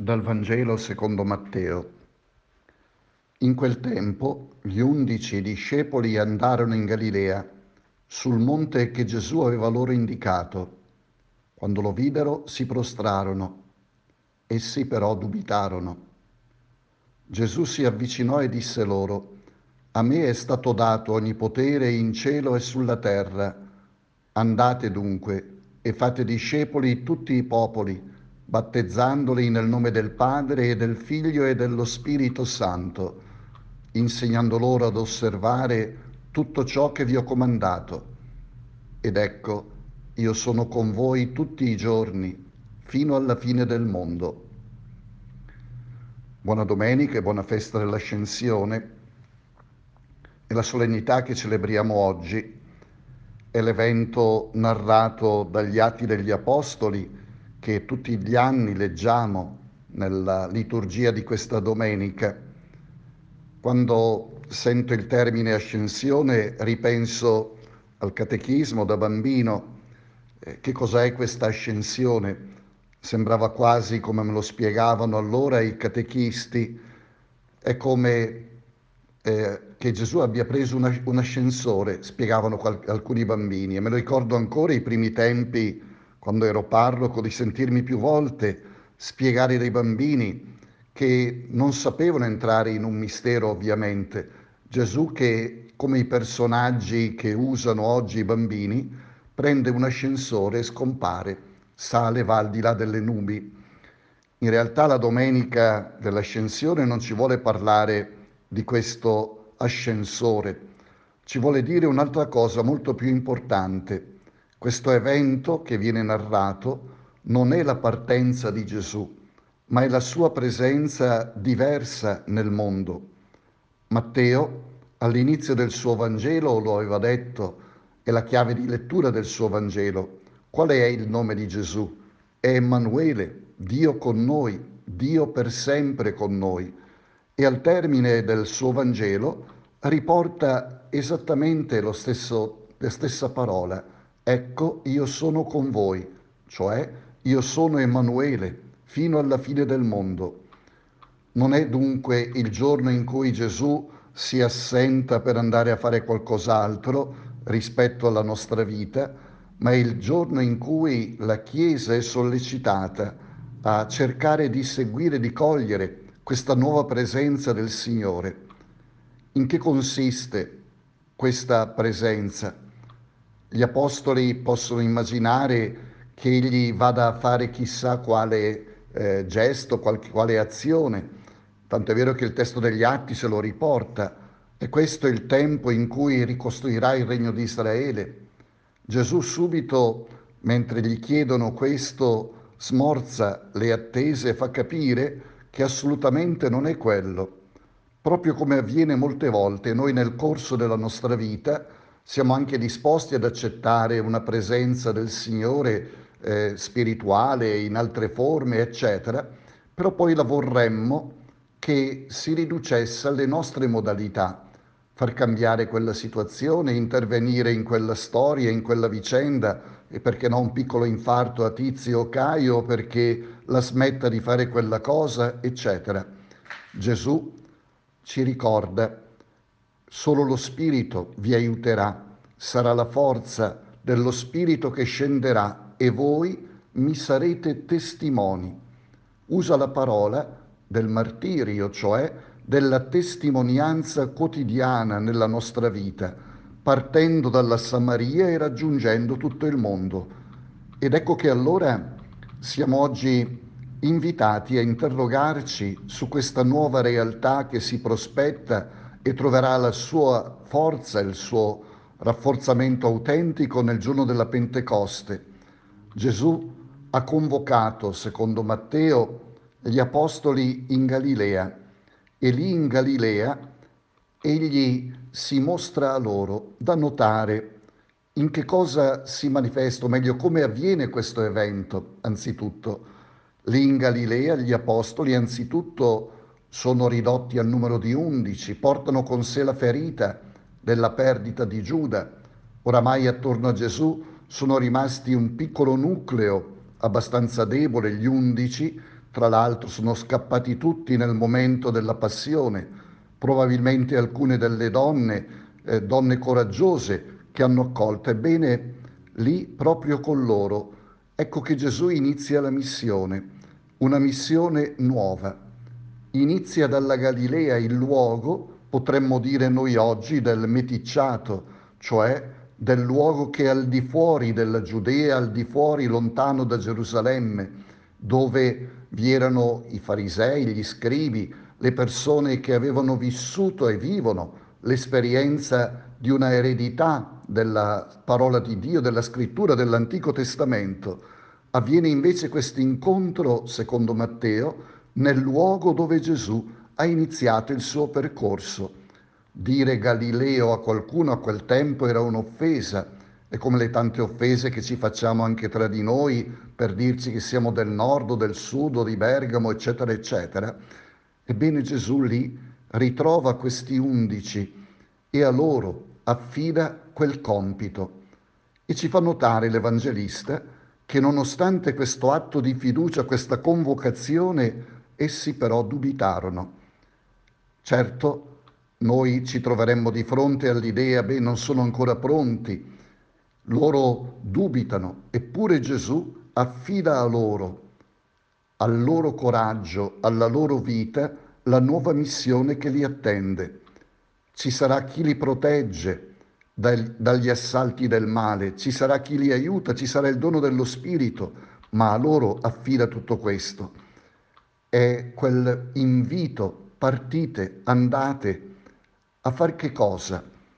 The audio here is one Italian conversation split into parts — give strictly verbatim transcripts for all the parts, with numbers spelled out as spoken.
Dal Vangelo secondo Matteo. In quel tempo gli undici discepoli andarono in Galilea, sul monte che Gesù aveva loro indicato. Quando lo videro si prostrarono. Essi però dubitarono. Gesù si avvicinò e disse loro: A me è stato dato ogni potere in cielo e sulla terra. Andate dunque e fate discepoli tutti i popoli, battezzandoli nel nome del Padre e del Figlio e dello Spirito Santo, insegnando loro ad osservare tutto ciò che vi ho comandato. Ed ecco, io sono con voi tutti i giorni, fino alla fine del mondo. Buona domenica e buona festa dell'Ascensione. E la solennità che celebriamo oggi è l'evento narrato dagli Atti degli Apostoli che tutti gli anni leggiamo nella liturgia di questa domenica. Quando sento il termine ascensione ripenso al catechismo da bambino. Eh, che cos'è questa ascensione? Sembrava quasi, come me lo spiegavano allora i catechisti, è come eh, che Gesù abbia preso una, un ascensore, spiegavano qual- alcuni bambini, e me lo ricordo ancora i primi tempi, quando ero parroco, di sentirmi più volte spiegare dai bambini che non sapevano entrare in un mistero, ovviamente. Gesù che, come i personaggi che usano oggi i bambini, prende un ascensore e scompare, sale, va al di là delle nubi. In realtà la domenica dell'ascensione non ci vuole parlare di questo ascensore, ci vuole dire un'altra cosa molto più importante. Questo evento che viene narrato non è la partenza di Gesù, ma è la sua presenza diversa nel mondo. Matteo, all'inizio del suo Vangelo, lo aveva detto, è la chiave di lettura del suo Vangelo. Qual è il nome di Gesù? È Emanuele, Dio con noi, Dio per sempre con noi. E al termine del suo Vangelo riporta esattamente lo stesso, la stessa parola. Ecco, io sono con voi, cioè io sono Emanuele, fino alla fine del mondo. Non è dunque il giorno in cui Gesù si assenta per andare a fare qualcos'altro rispetto alla nostra vita, ma è il giorno in cui la Chiesa è sollecitata a cercare di seguire, di cogliere questa nuova presenza del Signore. In che consiste questa presenza? Gli apostoli possono immaginare che egli vada a fare chissà quale eh, gesto, qualche, quale azione. Tanto è vero che il testo degli Atti se lo riporta. E questo è il tempo in cui ricostruirà il regno di Israele. Gesù subito, mentre gli chiedono questo, smorza le attese e fa capire che assolutamente non è quello. Proprio come avviene molte volte, noi nel corso della nostra vita siamo anche disposti ad accettare una presenza del Signore eh, spirituale in altre forme, eccetera, però poi la vorremmo che si riducesse alle nostre modalità, far cambiare quella situazione, intervenire in quella storia, in quella vicenda, e perché no un piccolo infarto a Tizio o Caio perché la smetta di fare quella cosa, eccetera. Gesù ci ricorda: solo lo Spirito vi aiuterà, sarà la forza dello Spirito che scenderà e voi mi sarete testimoni. Usa la parola del martirio, cioè della testimonianza quotidiana nella nostra vita, partendo dalla Samaria e raggiungendo tutto il mondo. Ed ecco che allora siamo oggi invitati a interrogarci su questa nuova realtà che si prospetta e troverà la sua forza, il suo rafforzamento autentico nel giorno della Pentecoste. Gesù ha convocato, secondo Matteo, gli apostoli in Galilea e lì in Galilea egli si mostra a loro. Da notare in che cosa si manifesta, o meglio come avviene questo evento, anzitutto. Lì in Galilea gli apostoli anzitutto sono ridotti al numero di undici, portano con sé la ferita della perdita di Giuda. Oramai attorno a Gesù sono rimasti un piccolo nucleo abbastanza debole, gli undici, tra l'altro sono scappati tutti nel momento della passione, probabilmente alcune delle donne, eh, donne coraggiose che hanno accolto. Ebbene, lì proprio con loro, ecco che Gesù inizia la missione, una missione nuova. Inizia dalla Galilea, il luogo, potremmo dire noi oggi, del meticciato, cioè del luogo che è al di fuori della Giudea, al di fuori, lontano da Gerusalemme, dove vi erano i farisei, gli scribi, le persone che avevano vissuto e vivono l'esperienza di una eredità della parola di Dio, della scrittura dell'Antico Testamento. Avviene invece questo incontro, secondo Matteo, nel luogo dove Gesù ha iniziato il suo percorso. Dire Galileo a qualcuno a quel tempo era un'offesa, è come le tante offese che ci facciamo anche tra di noi per dirci che siamo del nord o del sud o di Bergamo, eccetera, eccetera. Ebbene Gesù lì ritrova questi undici e a loro affida quel compito. E ci fa notare l'Evangelista che nonostante questo atto di fiducia, questa convocazione, essi però dubitarono. Certo, noi ci troveremmo di fronte all'idea, beh, non sono ancora pronti, loro dubitano, eppure Gesù affida a loro, al loro coraggio, alla loro vita, la nuova missione che li attende. Ci sarà chi li protegge dal- dagli assalti del male, ci sarà chi li aiuta, ci sarà il dono dello Spirito, ma a loro affida tutto questo. È quel invito, partite, andate, a far che cosa?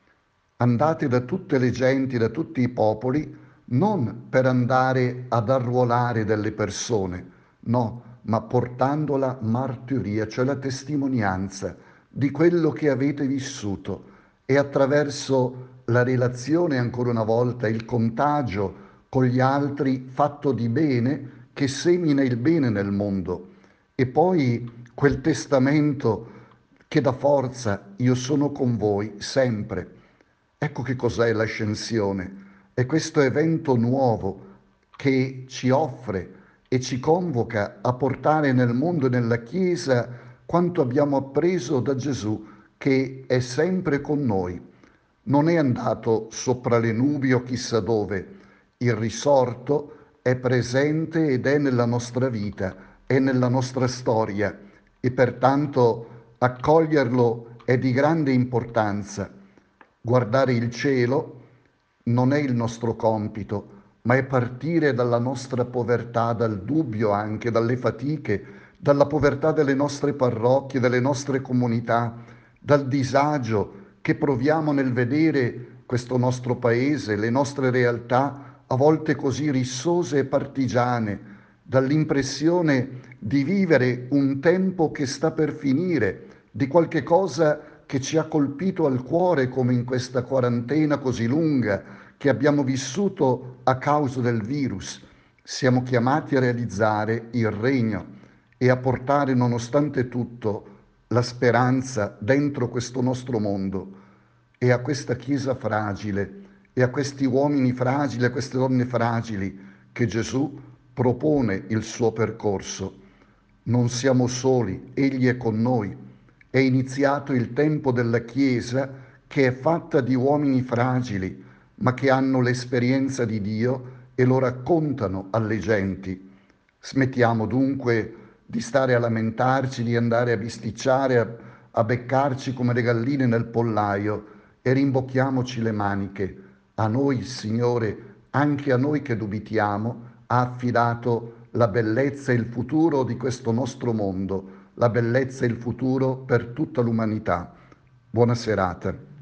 Andate da tutte le genti, da tutti i popoli, non per andare ad arruolare delle persone, no, ma portando la martiria, cioè la testimonianza di quello che avete vissuto e attraverso la relazione, ancora una volta, il contagio con gli altri fatto di bene che semina il bene nel mondo. E poi quel testamento che dà forza, io sono con voi sempre. Ecco che cos'è l'ascensione. È questo evento nuovo che ci offre e ci convoca a portare nel mondo e nella Chiesa quanto abbiamo appreso da Gesù, che è sempre con noi. Non è andato sopra le nubi o chissà dove. Il risorto è presente ed è nella nostra vita, è nella nostra storia e pertanto accoglierlo è di grande importanza. Guardare il cielo non è il nostro compito, ma è partire dalla nostra povertà, dal dubbio anche, dalle fatiche, dalla povertà delle nostre parrocchie, delle nostre comunità, dal disagio che proviamo nel vedere questo nostro paese, le nostre realtà a volte così rissose e partigiane, dall'impressione di vivere un tempo che sta per finire, di qualche cosa che ci ha colpito al cuore come in questa quarantena così lunga che abbiamo vissuto a causa del virus. Siamo chiamati a realizzare il regno e a portare, nonostante tutto, la speranza dentro questo nostro mondo e a questa Chiesa fragile e a questi uomini fragili, a queste donne fragili che Gesù propone il suo percorso. Non siamo soli, Egli è con noi. È iniziato il tempo della Chiesa che è fatta di uomini fragili, ma che hanno l'esperienza di Dio e lo raccontano alle genti. Smettiamo dunque di stare a lamentarci, di andare a bisticciare, a, a beccarci come le galline nel pollaio e rimbocchiamoci le maniche. A noi il Signore, anche a noi che dubitiamo, ha affidato la bellezza e il futuro di questo nostro mondo, la bellezza e il futuro per tutta l'umanità. Buona serata.